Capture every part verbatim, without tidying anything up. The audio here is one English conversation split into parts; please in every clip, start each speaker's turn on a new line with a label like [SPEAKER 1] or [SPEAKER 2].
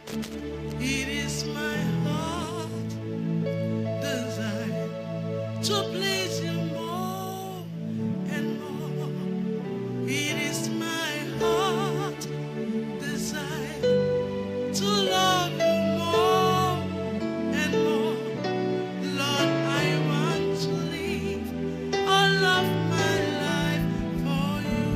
[SPEAKER 1] It is my heart desire to please you more and more. It is my heart desire to love you more and more. Lord, I want to live all of my life for you.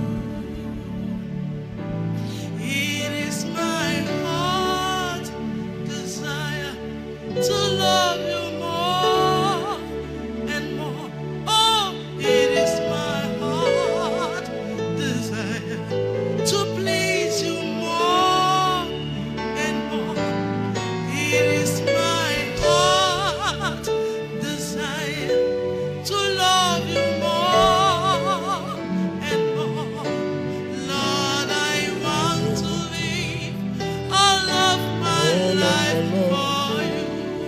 [SPEAKER 1] It is my heart desire to love you more and more. Oh, it is my heart desire to please you more and more. It is my heart desire to love you more and more. Lord, I want to live all of my life for you.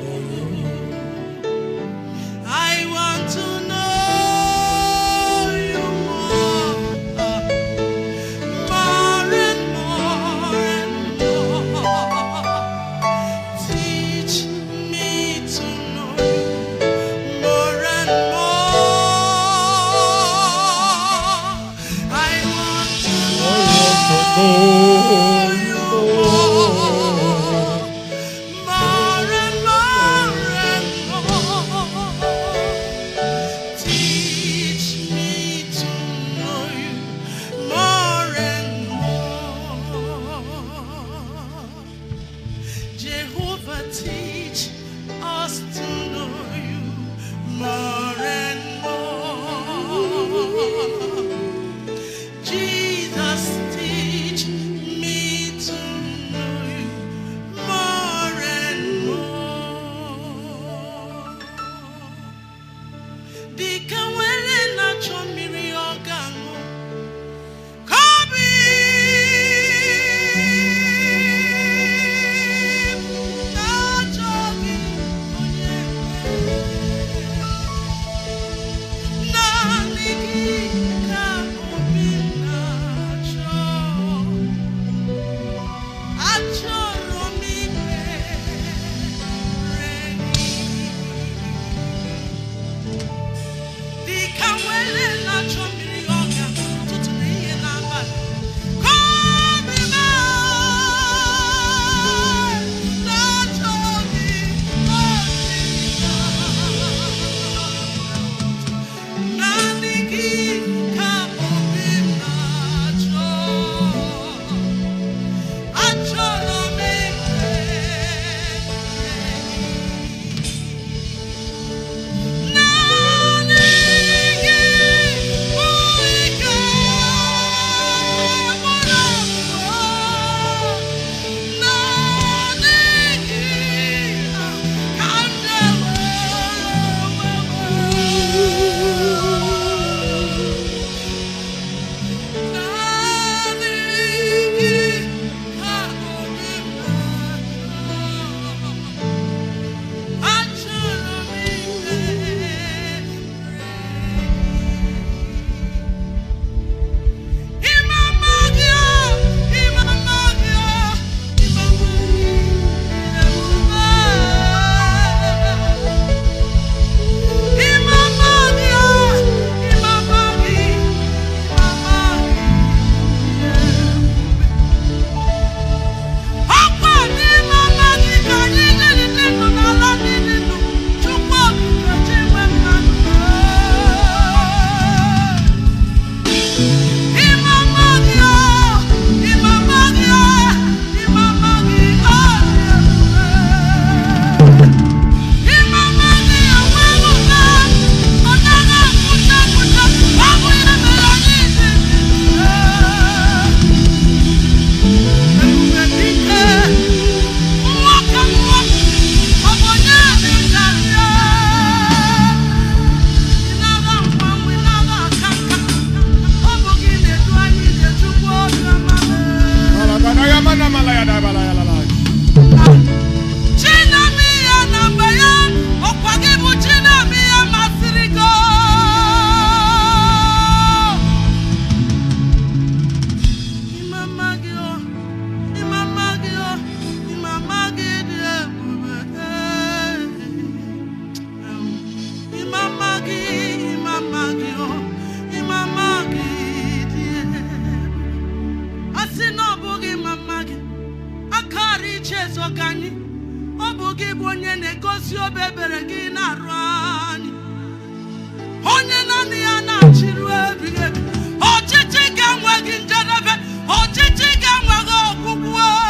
[SPEAKER 1] I want to know you more, uh, more and more and more. Teach me to know you more and more. I want to know you more, more and more and more. Teach me to know you more and more. Jehovah, teach us to know you more and more. Jesus, teach me to know you more and more. Dika wele na chomiri ogano. Kobi na ezoga anyị ọ bụ gị bụ onye na-egosi obi ebere gị na-arụ anyị onye naanị ya na-achịrụ ebighị ebi ọchịchị ga-enweghị njedebe ọchịchị ga-enweghị ọgwụgwụ